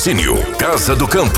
Patrocínio Casa do Campo.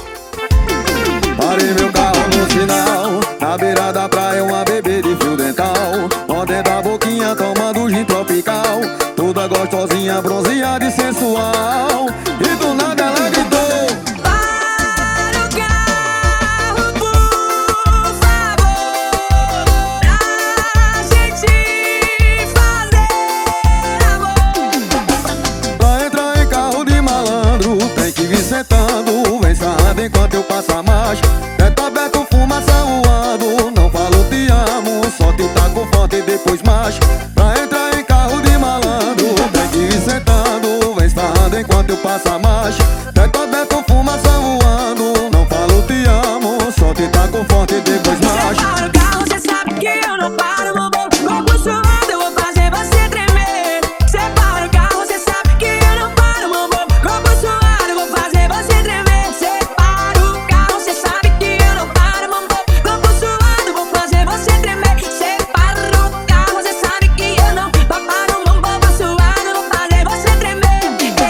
Parei meu carro no sinal, na beira da praia uma bebê de fio dental, mordendo a boquinha tomando gin tropical, toda gostosinha, bronzeada e sensual. E do nada ela gritou: para o carro, por favor, pra gente fazer amor. Pra entrar em carro de malandro tem que vir sentando, vem sarrando enquanto eu passo a marcha. Teto aberto, fumaça voando, não falo te amo, só te taco forte e depois marcha. Pra entrar em carro de malandro tem que ir sentando, vem sarrando enquanto eu passo a marcha. Teto aberto, fumaça voando, não falo te amo, só te taco forte e depois marcha. Para o carro, cê sabe que eu não paro, meu bom. Corpo suando, eu vou fazer você tremer. Separa o carro, cê sabe que eu não paro, meu bom. Corpo suado, eu vou fazer você tremer. Separa o carro, cê sabe que eu não paro, meu bom. Corpo suado, eu vou fazer você tremer. Separa o carro, cê sabe que eu não paro, meu bom. Corpo suado, eu vou fazer você tremer.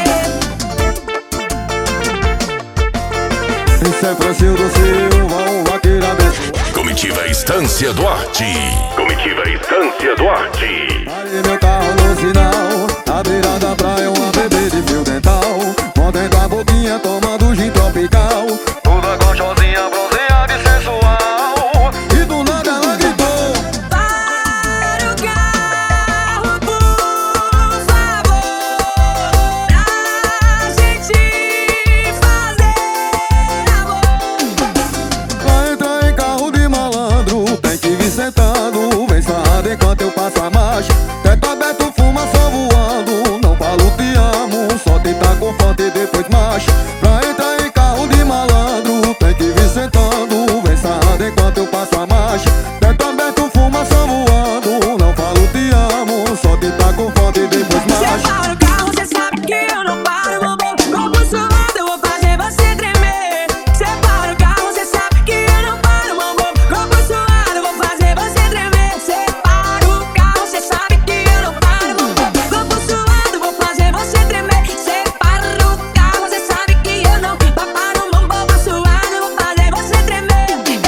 Isso é Francisco Silva, um vaqueiro abençoado. Comitiva Estância Duarte. Comitiva Estância Duarte. Parei meu carro no sinal, na beira da praia uma bebê de fio dental, mordendo a boquinha tomando gin tropical, toda gostosinha, bronzeada e sensual. E do nada ela gritou: Para o carro, por favor, pra gente fazer amor. pra entrar em carro de malandro tem que vir sentando, vem sarrado enquanto eu passo a marcha. Teto aberto, fumaça voando, não falo te amo, só te taco forte e depois marcha. Pra entrar em carro de malandro tem que vir sentando, vem sarrado enquanto eu passo a marcha. Teto aberto, fumaça voando, não falo te amo, só te taco forte e depois marcha. Separa o carro, cê sabe que eu não paro, meu bom. Corpo suado, eu vou fazer você tremer. Separa o carro, cê sabe que eu não paro, meu bom. Corpo suado, eu vou fazer você tremer. Separa o carro, cê sabe que eu não paro, meu bom. Corpo suado, eu vou fazer você tremer. Separa o carro, cê sabe que eu não paro, meu bom. Corpo suado, eu vou fazer você tremer.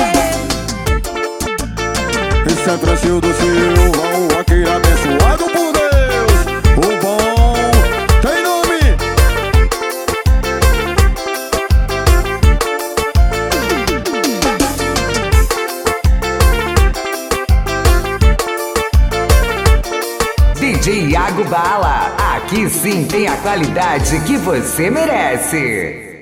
Esse é Francisco Silva, um vaqueiro abençoado por Deus. O bom tem nome. DJ Iago Bala, aqui sim tem a qualidade que você merece.